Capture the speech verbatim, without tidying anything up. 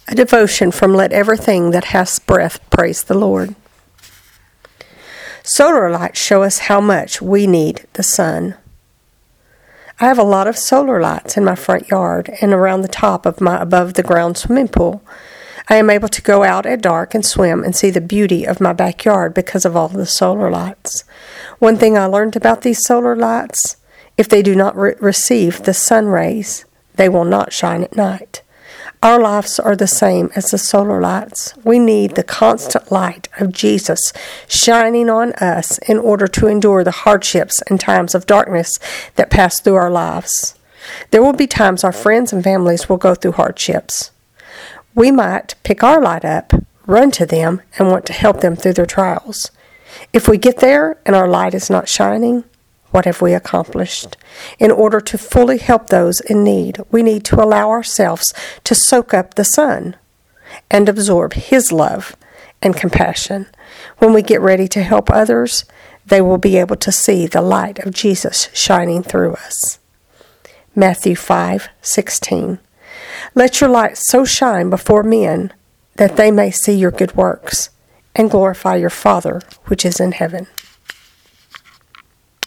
A devotion from Let Everything That Hath Breath Praise the Lord. Solar lights show us how much we need the sun. I have a lot of solar lights in my front yard and around the top of my above-the-ground swimming pool. I am able to go out at dark and swim and see the beauty of my backyard because of all the solar lights. One thing I learned about these solar lights, if they do not re- receive the sun rays, they will not shine at night. Our lives are the same as the solar lights. We need the constant light of Jesus shining on us in order to endure the hardships and times of darkness that pass through our lives. There will be times our friends and families will go through hardships. We might pick our light up, run to them, and want to help them through their trials. If we get there and our light is not shining, what have we accomplished? In order to fully help those in need, we need to allow ourselves to soak up the sun and absorb His love and compassion. When we get ready to help others, they will be able to see the light of Jesus shining through us. Matthew five sixteen. Let your light so shine before men that they may see your good works and glorify your Father which is in heaven.